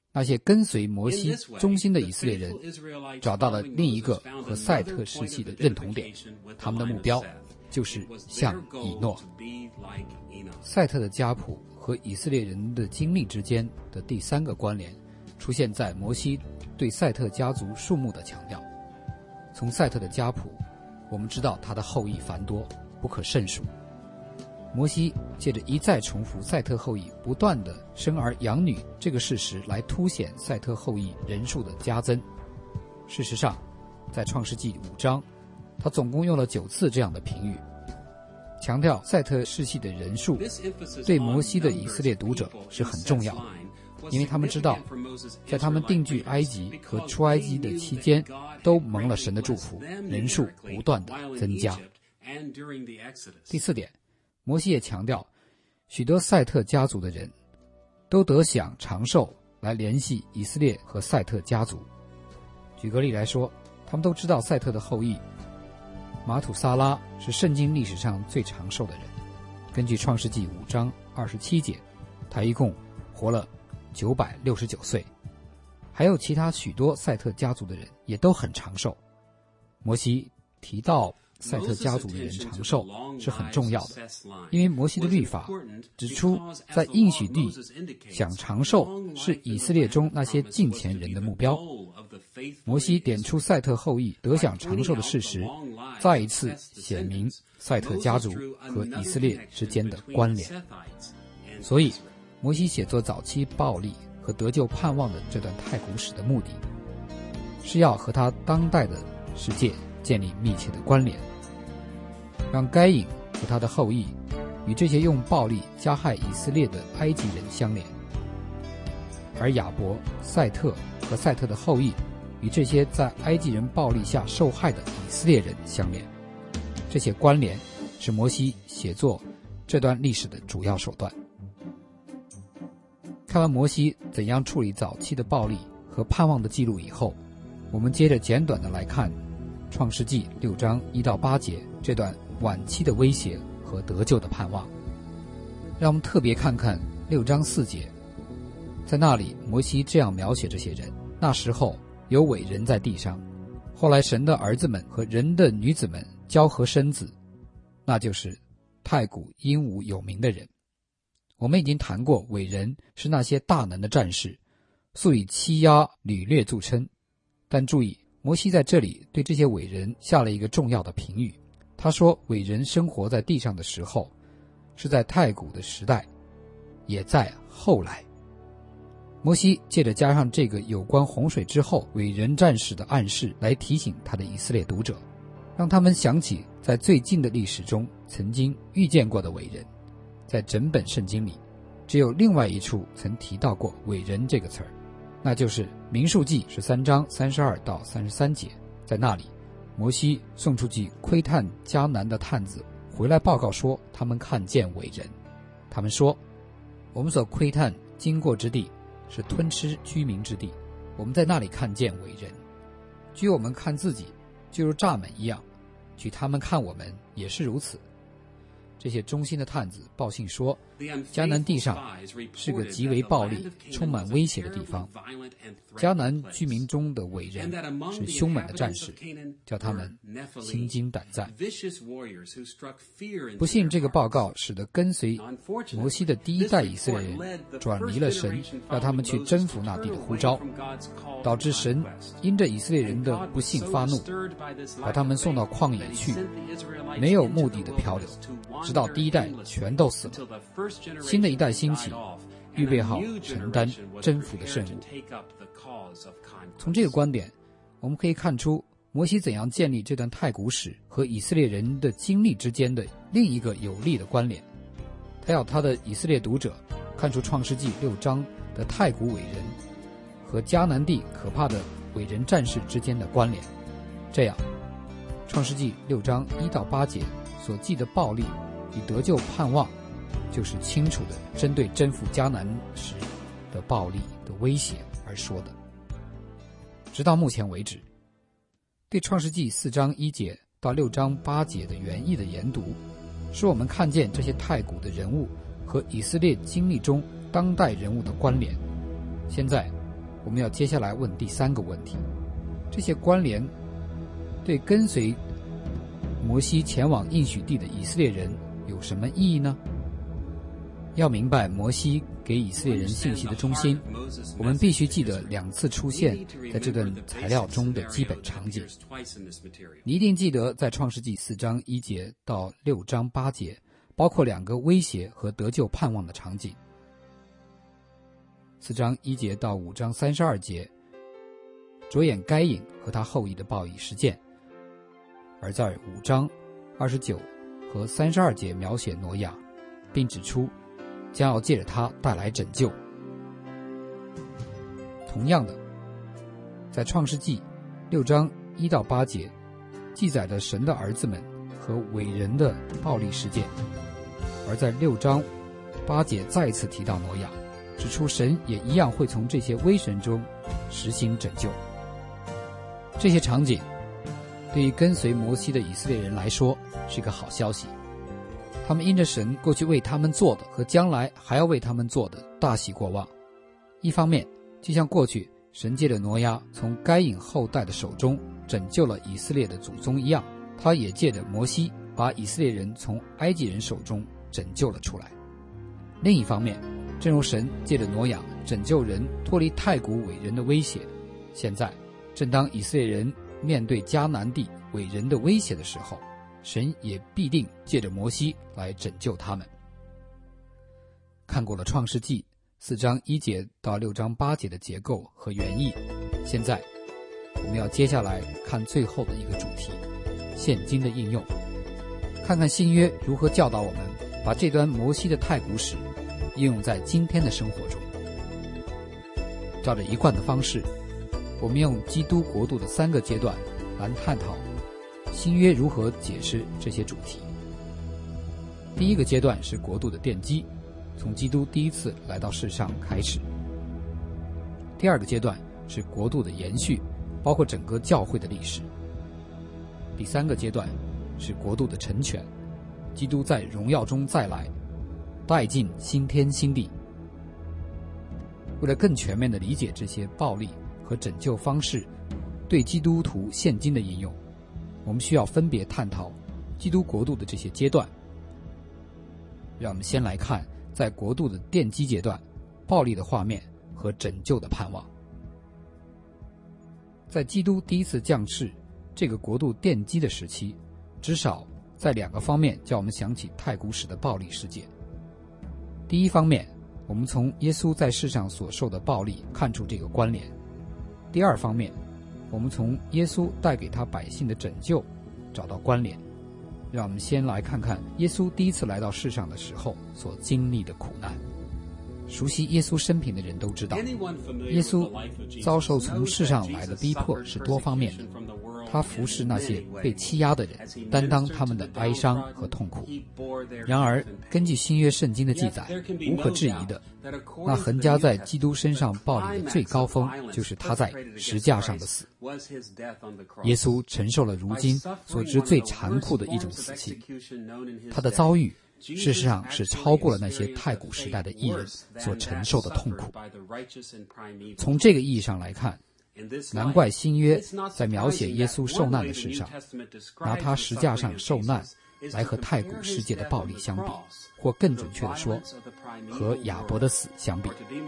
那些跟随摩西忠心的以色列人找到了另一个和赛特世系的认同点，他们的目标就是像以诺。赛特的家谱和以色列人的经历之间的第三个关联出现在摩西对赛特家族数目的强调。从赛特的家谱，我们知道他的后裔繁多，不可胜数。摩西借着一再重复赛特后裔不断的生儿养女这个事实来凸显赛特后裔人数的加增。事实上，在创世纪5章，他总共用了9次这样的评语，强调赛特世系的人数对摩西的以色列读者是很重要，因为他们知道在他们定居埃及和出埃及的期间都蒙了神的祝福，人数不断的增加。第4点，摩西也强调许多赛特家族的人都得享长寿来联系以色列和赛特家族。举个例来说，他们都知道赛特的后裔马土撒拉是圣经历史上最长寿的人，根据创世纪5章27节，他一共活了969岁。还有其他许多赛特家族的人也都很长寿。摩西提到赛特家族的人长寿是很重要的，因为摩西的律法指出，在应许地想长寿是以色列中那些敬虔人的目标。摩西点出赛特后裔得享长寿的事实，再一次显明赛特家族和以色列之间的关联。所以摩西写作早期暴力和得救盼望的这段太古史的目的，是要和他当代的世界建立密切的关联，让该隐和他的后裔与这些用暴力加害以色列的埃及人相连，而亚伯、赛特和赛特的后裔与这些在埃及人暴力下受害的以色列人相连。这些关联是摩西写作这段历史的主要手段。看完摩西怎样处理早期的暴力和盼望的记录以后，我们接着简短的来看创世纪6章1到8节这段晚期的威胁和得救的盼望。让我们特别看看6章4节，在那里摩西这样描写这些人：那时候有伟人在地上，后来神的儿子们和人的女子们交合生子，那就是太古英武有名的人。我们已经谈过，伟人是那些大能的战士，素以欺压掳掠著称。但注意，摩西在这里对这些伟人下了一个重要的评语。他说，伟人生活在地上的时候，是在太古的时代，也在后来。摩西借着加上这个有关洪水之后伟人战士的暗示，来提醒他的以色列读者，让他们想起在最近的历史中曾经遇见过的伟人。在整本圣经里，只有另外一处曾提到过伟人这个词儿，那就是民数记13章32到33节。在那里，摩西送出去窥探迦南的探子回来报告说，他们看见伟人。他们说，我们所窥探经过之地是吞吃居民之地，我们在那里看见伟人。据我们看自己，就如蚱蜢一样，据他们看我们也是如此。这些忠心的探子报信说，迦南地上是个极为暴力、充满威胁的地方。迦南居民中的伟人是凶猛的战士，叫他们心惊胆战。不幸，这个报告使得跟随摩西的第一代以色列人转离了神让他们去征服那地的呼召，导致神因着以色列人的不幸发怒，把他们送到旷野去，没有目的的漂流，直到第一代全都死了。新的一代兴起，预备好承担征服的圣物。从这个观点，我们可以看出摩西怎样建立这段太古史和以色列人的经历之间的另一个有力的关联。他要他的以色列读者看出创世纪6章的太古伟人和迦南地可怕的伟人战士之间的关联。这样，创世纪6章1到8节所记的暴力与得救盼望，就是清楚的针对征服迦南时的暴力的威胁而说的。直到目前为止，对创世纪4章1节到6章8节的原意的研读，使我们看见这些太古的人物和以色列经历中当代人物的关联。现在我们要接下来问第三个问题：这些关联对跟随摩西前往应许地的以色列人有什么意义呢？要明白摩西给以色列人信息的中心，我们必须记得2次出现在这段材料中的基本场景。你一定记得在创世纪4章1节到6章8节，包括2个威胁和得救盼望的场景。4章1节到5章32节，着眼该隐和他后裔的报应事件，而在5章29和32节描写挪亚，并指出将要借着他带来拯救。同样的，在创世纪6章1到8节记载了神的儿子们和伟人的暴力事件，而在6章8节再一次提到挪亚，指出神也一样会从这些威神中实行拯救。这些场景对于跟随摩西的以色列人来说是一个好消息，他们因着神过去为他们做的和将来还要为他们做的大喜过望。一方面，就像过去神借着挪亚从该隐后代的手中拯救了以色列的祖宗一样，他也借着摩西把以色列人从埃及人手中拯救了出来。另一方面，正如神借着挪亚拯救人脱离太古伟人的威胁，现在正当以色列人面对迦南地伟人的威胁的时候，神也必定借着摩西来拯救他们。看过了创世纪4章1节到6章8节的结构和原意，现在我们要接下来看最后的一个主题，现今的应用，看看新约如何教导我们把这段摩西的太古史应用在今天的生活中。照着一贯的方式，我们用基督国度的3个阶段来探讨新约如何解释这些主题。第一个阶段是国度的奠基，从基督第一次来到世上开始。第二个阶段是国度的延续，包括整个教会的历史。第三个阶段是国度的成全，基督在荣耀中再来，带进新天新地。为了更全面地理解这些暴力和拯救方式对基督徒现今的应用，我们需要分别探讨基督国度的这些阶段。让我们先来看在国度的奠基阶段暴力的画面和拯救的盼望。在基督第一次降世这个国度奠基的时期，至少在2个方面叫我们想起太古史的暴力事件。第一方面，我们从耶稣在世上所受的暴力看出这个关联。第二方面，我们从耶稣带给他百姓的拯救找到关联。让我们先来看看耶稣第一次来到世上的时候所经历的苦难。熟悉耶稣生平的人都知道，耶稣遭受从世上来的逼迫是多方面的。他服侍那些被欺压的人，担当他们的哀伤和痛苦。然而，根据新约圣经的记载，无可置疑的，那横加在基督身上暴力的最高峰，就是他在十架上的死。耶稣承受了如今所知最残酷的一种死刑，他的遭遇事实上是超过了那些太古时代的义人所承受的痛苦。从这个意义上来看，难怪新约在描写耶稣受难的事上，拿他十架上受难来和太古世界的暴力相比，或更准确地说，和亚伯的死相比。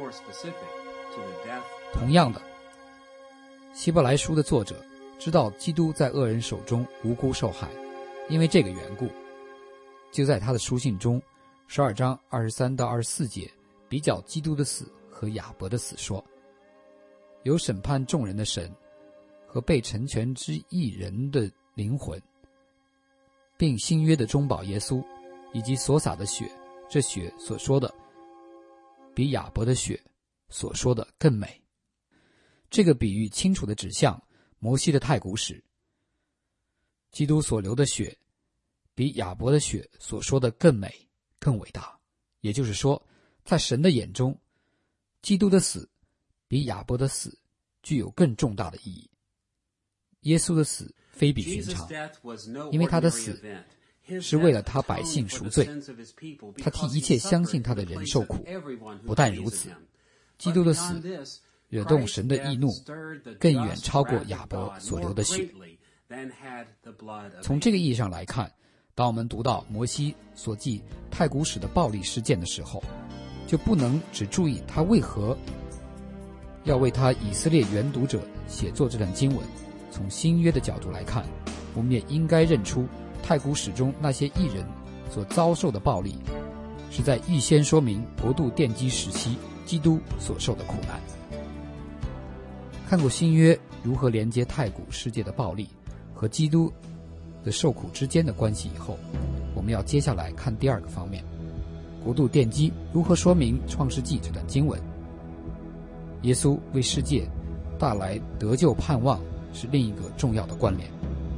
同样的，希伯来书的作者知道基督在恶人手中无辜受害，因为这个缘故，就在他的书信中12章23到24节比较基督的死和亚伯的死，说有审判众人的神和被成全之义人的灵魂，并新约的中保耶稣以及所洒的血，这血所说的比亚伯的血所说的更美。这个比喻清楚地指向摩西的太古史，基督所流的血比亚伯的血所说的更美更伟大。也就是说，在神的眼中，基督的死比亚伯的死具有更重大的意义。耶稣的死非比寻常，因为他的死是为了他百姓赎罪，他替一切相信他的人受苦。不但如此，基督的死惹动神的义怒，更远超过亚伯所流的血。从这个意义上来看，当我们读到摩西所记太古史的暴力事件的时候，就不能只注意他为何要为他以色列原读者写作这段经文。从新约的角度来看，我们也应该认出太古史中那些义人所遭受的暴力，是在预先说明国度奠基时期基督所受的苦难。看过新约如何连接太古世界的暴力和基督的受苦之间的关系以后，我们要接下来看第二个方面，国度奠基如何说明创世纪这段经文。耶稣为世界带来得救盼望是另一个重要的关联。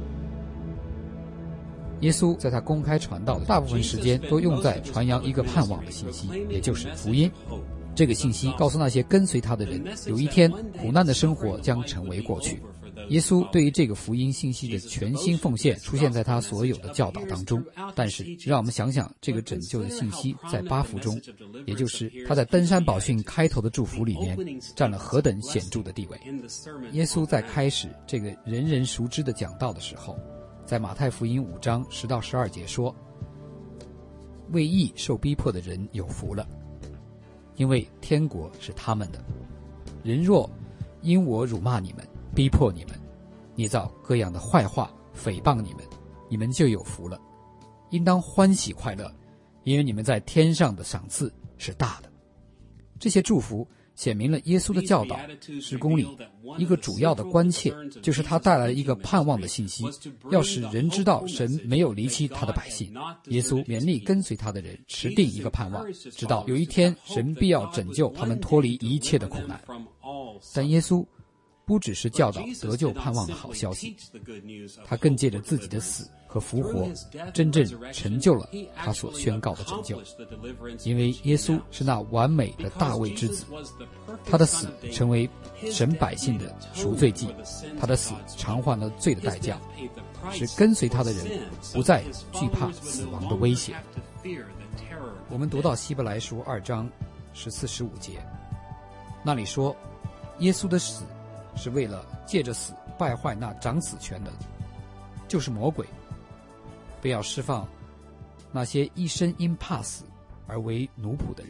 耶稣在他公开传道的大部分时间都用在传扬一个盼望的信息，也就是福音。这个信息告诉那些跟随他的人，有一天苦难的生活将成为过去。耶稣对于这个福音信息的全心奉献出现在他所有的教导当中。但是让我们想想，这个拯救的信息在八福中，也就是他在登山宝训开头的祝福里面占了何等显著的地位。耶稣在开始这个人人熟知的讲道的时候，在马太福音5章10到12节说，为义受逼迫的人有福了，因为天国是他们的。人若因我辱骂你们，逼迫你们，捏造各样的坏话诽谤你们，你们就有福了，应当欢喜快乐，因为你们在天上的赏赐是大的。这些祝福显明了耶稣的教导事工里一个主要的关切，就是他带来了一个盼望的信息，要使人知道神没有离弃他的百姓。耶稣勉励跟随他的人持定一个盼望，知道有一天神必要拯救他们脱离一切的苦难。但耶稣不只是教导得救盼望的好消息，他更借着自己的死和复活，真正成就了他所宣告的拯救。因为耶稣是那完美的大卫之子，他的死成为神百姓的赎罪祭，他的死偿还了罪的代价，使跟随他的人不再惧怕死亡的威胁。我们读到希伯来书2章14、15节，那里说，耶稣的死是为了借着死败坏那掌死权的，就是魔鬼，便要释放那些一生因怕死而为奴仆的人。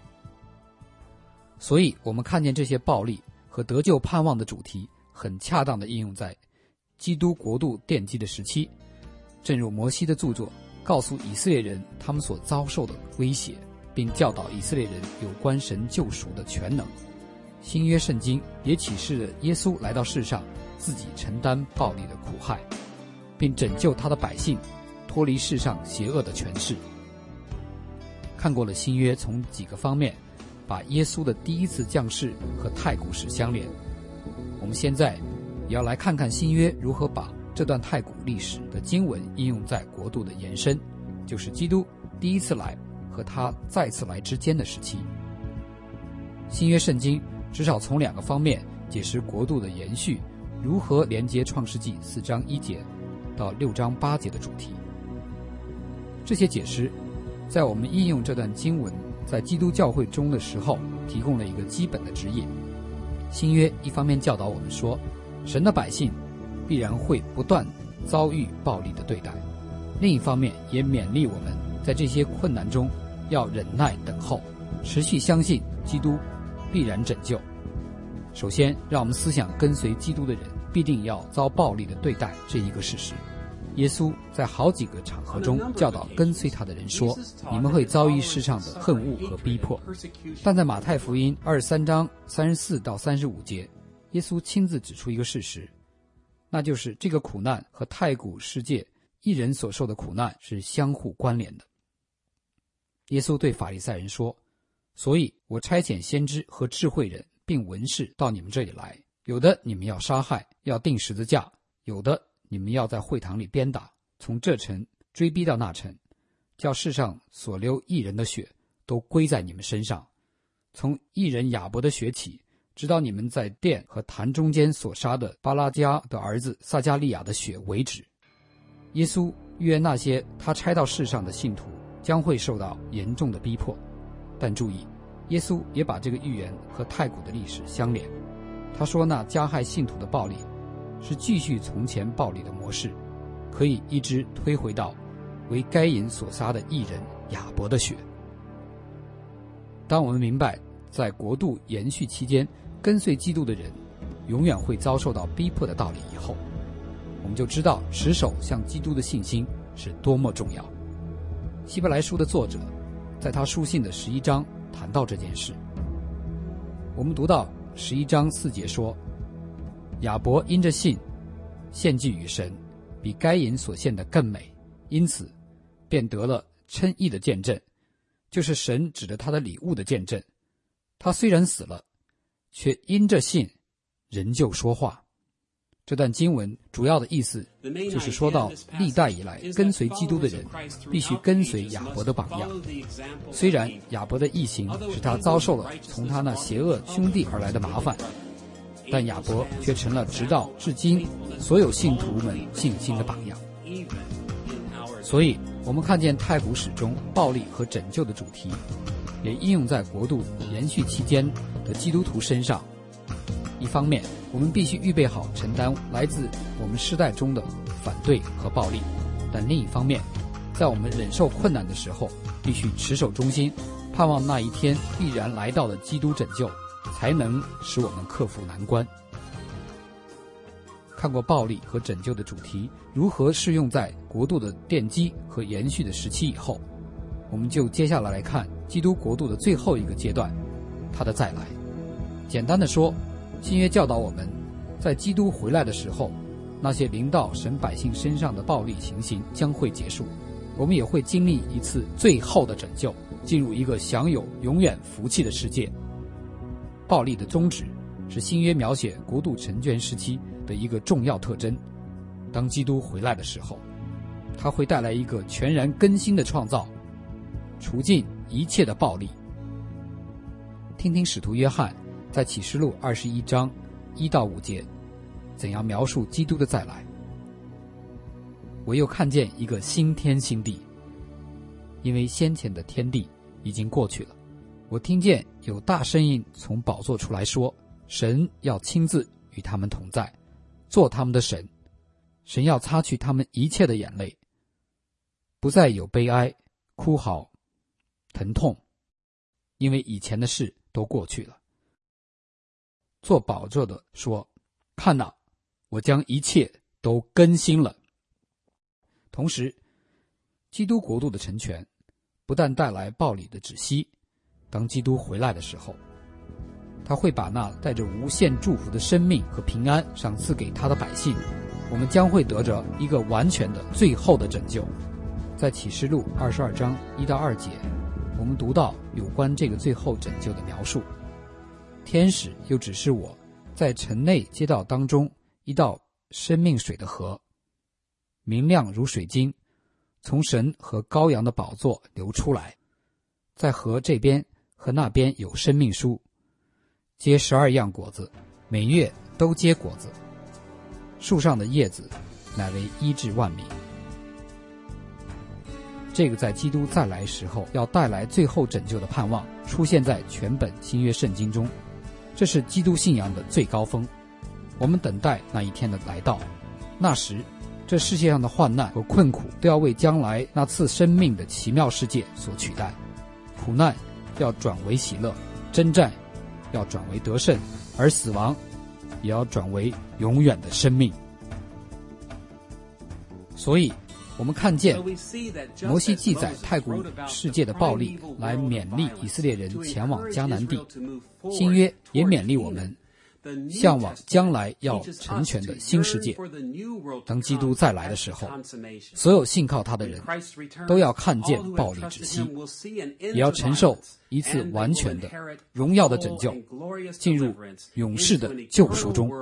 所以我们看见这些暴力和得救盼望的主题很恰当地应用在基督国度奠基的时期，正如摩西的著作告诉以色列人他们所遭受的威胁，并教导以色列人有关神救赎的全能。新约圣经也启示了耶稣来到世上，自己承担暴力的苦害，并拯救他的百姓脱离世上邪恶的权势。看过了新约从几个方面把耶稣的第一次降世和太古史相连，我们现在也要来看看新约如何把这段太古历史的经文应用在国度的延伸，就是基督第一次来和他再次来之间的时期。新约圣经至少从2个方面解释国度的延续如何连接创世纪4章1节到6章8节的主题。这些解释在我们应用这段经文在基督教会中的时候提供了一个基本的指引。新约一方面教导我们说，神的百姓必然会不断遭遇暴力的对待，另一方面也勉励我们在这些困难中要忍耐等候，持续相信基督必然拯救。首先让我们思想跟随基督的人必定要遭暴力的对待这一个事实。耶稣在好几个场合中教导跟随他的人说，你们会遭遇世上的恨恶和逼迫。但在马太福音23章34到35节，耶稣亲自指出一个事实，那就是这个苦难和太古世界一人所受的苦难是相互关联的。耶稣对法利赛人说，所以我差遣先知和智慧人并文士到你们这里来，有的你们要杀害，要钉十字架，有的你们要在会堂里鞭打，从这城追逼到那城，叫世上所流义人的血都归在你们身上，从义人亚伯的血起，直到你们在殿和坛中间所杀的巴拉加的儿子撒加利亚的血为止。耶稣预言那些他差到世上的信徒将会受到严重的逼迫，但注意，耶稣也把这个预言和太古的历史相连。 他说那加害信徒的暴力是继续从前暴力的模式，可以一直推回到为该隐所杀的义人亚伯的血。当我们明白在国度延续期间跟随基督的人永远会遭受到逼迫的道理以后，我们就知道持守向基督的信心是多么重要。希伯来书的作者在他书信的11章谈到这件事。我们读到11章4节说，亚伯因着信献祭与神比该隐所献的更美，因此便得了称义的见证，就是神指着他的礼物的见证。他虽然死了，却因着信仍旧说话。这段经文主要的意思就是说到历代以来跟随基督的人必须跟随亚伯的榜样。虽然亚伯的义行使他遭受了从他那邪恶兄弟而来的麻烦，但亚伯却成了直到至今所有信徒们信心的榜样。所以我们看见太古史中暴力和拯救的主题也应用在国度延续期间的基督徒身上。一方面，我们必须预备好承担来自我们世代中的反对和暴力，但另一方面，在我们忍受困难的时候，必须持守忠心，盼望那一天必然来到的基督拯救，才能使我们克服难关。看过暴力和拯救的主题如何适用在国度的奠基和延续的时期以后，我们就接下来看基督国度的最后一个阶段，他的再来。简单的说，新约教导我们，在基督回来的时候，那些临到神百姓身上的暴力情形将会结束，我们也会经历一次最后的拯救，进入一个享有永远福气的世界。暴力的宗旨是新约描写国度成全时期的一个重要特征。当基督回来的时候，他会带来一个全然更新的创造，除尽一切的暴力。听听使徒约翰在启示录21章1到5节怎样描述基督的再来。我又看见一个新天新地，因为先前的天地已经过去了。我听见有大声音从宝座出来说，神要亲自与他们同在，做他们的神。神要擦去他们一切的眼泪，不再有悲哀、哭嚎、疼痛，因为以前的事都过去了。做宝座的说，看哪，我将一切都更新了。同时，基督国度的成全不但带来暴力的止息，当基督回来的时候，他会把那带着无限祝福的生命和平安赏赐给他的百姓，我们将会得着一个完全的最后的拯救。在启示录22章1到2节，我们读到有关这个最后拯救的描述。天使又指示我，在城内街道当中一道生命水的河，明亮如水晶，从神和羔羊的宝座流出来。在河这边和那边有生命树，结12样果子，每月都结果子，树上的叶子乃为医治万民。这个在基督再来时候要带来最后拯救的盼望，出现在全本新约圣经中。这是基督信仰的最高峰。我们等待那一天的来到，那时这世界上的患难和困苦都要为将来那次生命的奇妙世界所取代，苦难要转为喜乐，征战要转为得胜，而死亡也要转为永远的生命。所以我们看见摩西记载太古世界的暴力来勉励以色列人前往迦南地，新约也勉励我们向往将来要成全的新世界。当基督再来的时候，所有信靠他的人都要看见暴力止息，也要承受一次完全的荣耀的拯救，进入永世的救赎中。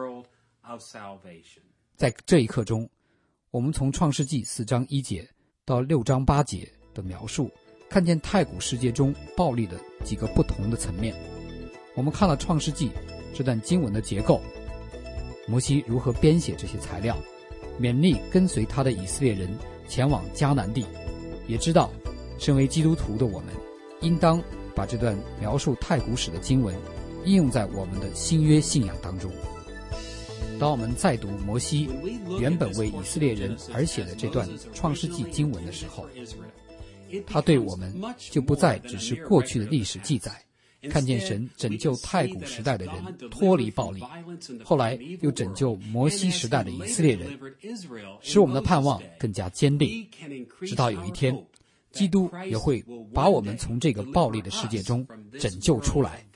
在这一刻中，我们从创世纪4章1节到6章8节的描述，看见太古世界中暴力的几个不同的层面。我们看了创世纪这段经文的结构，摩西如何编写这些材料，勉励跟随他的以色列人前往迦南地，也知道身为基督徒的我们应当把这段描述太古史的经文应用在我们的新约信仰当中。当我们再读摩西原本为以色列人而写的这段创世纪经文的时候，它对我们就不再只是过去的历史记载，看见神拯救太古时代的人脱离暴力，后来又拯救摩西时代的以色列人，使我们的盼望更加坚定，直到有一天基督也会把我们从这个暴力的世界中拯救出来。